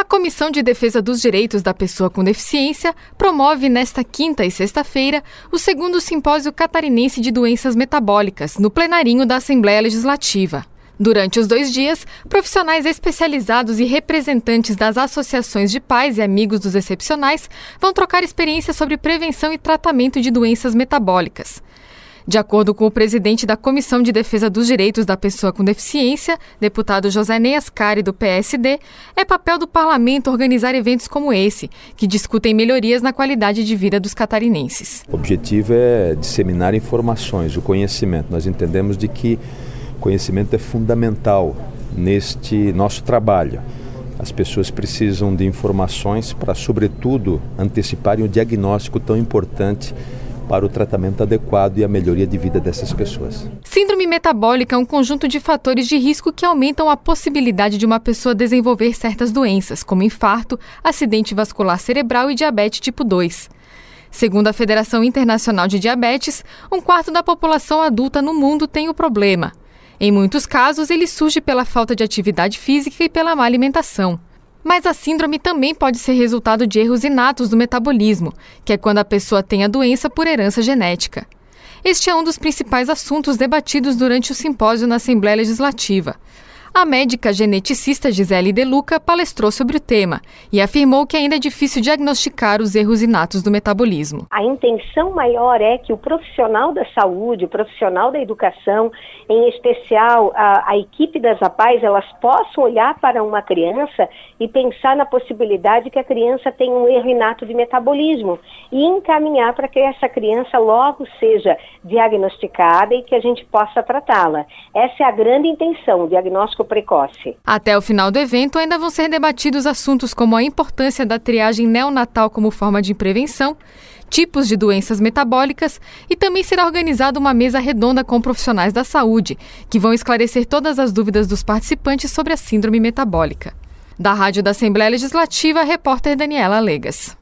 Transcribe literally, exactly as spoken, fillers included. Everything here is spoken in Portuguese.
Comissão de Defesa dos Direitos da Pessoa com Deficiência promove nesta quinta e sexta-feira o segundo Simpósio Catarinense de Doenças Metabólicas, no plenarinho da Assembleia Legislativa. Durante os dois dias, profissionais especializados e representantes das associações de pais e amigos dos excepcionais vão trocar experiências sobre prevenção e tratamento de doenças metabólicas. De acordo com o presidente da Comissão de Defesa dos Direitos da Pessoa com Deficiência, deputado Josénei Ascari, do P S D, é papel do parlamento organizar eventos como esse, que discutem melhorias na qualidade de vida dos catarinenses. O objetivo é disseminar informações, o conhecimento. Nós entendemos de que o conhecimento é fundamental neste nosso trabalho. As pessoas precisam de informações para, sobretudo, anteciparem o diagnóstico tão importante para o tratamento adequado e a melhoria de vida dessas pessoas. Síndrome metabólica é um conjunto de fatores de risco que aumentam a possibilidade de uma pessoa desenvolver certas doenças, como infarto, acidente vascular cerebral e diabetes tipo dois. Segundo a Federação Internacional de Diabetes, um quarto da população adulta no mundo tem o problema. Em muitos casos, ele surge pela falta de atividade física e pela má alimentação. Mas a síndrome também pode ser resultado de erros inatos do metabolismo, que é quando a pessoa tem a doença por herança genética. Este é um dos principais assuntos debatidos durante o simpósio na Assembleia Legislativa. A médica geneticista Gisele De Luca palestrou sobre o tema e afirmou que ainda é difícil diagnosticar os erros inatos do metabolismo. A intenção maior é que o profissional da saúde, o profissional da educação, em especial a, a equipe das A P A Es, elas possam olhar para uma criança e pensar na possibilidade que a criança tenha um erro inato de metabolismo e encaminhar para que essa criança logo seja diagnosticada e que a gente possa tratá-la. Essa é a grande intenção, o diagnóstico precoce. Até o final do evento ainda vão ser debatidos assuntos como a importância da triagem neonatal como forma de prevenção, tipos de doenças metabólicas e também será organizada uma mesa redonda com profissionais da saúde, que vão esclarecer todas as dúvidas dos participantes sobre a síndrome metabólica. Da Rádio da Assembleia Legislativa, a repórter Daniela Legas.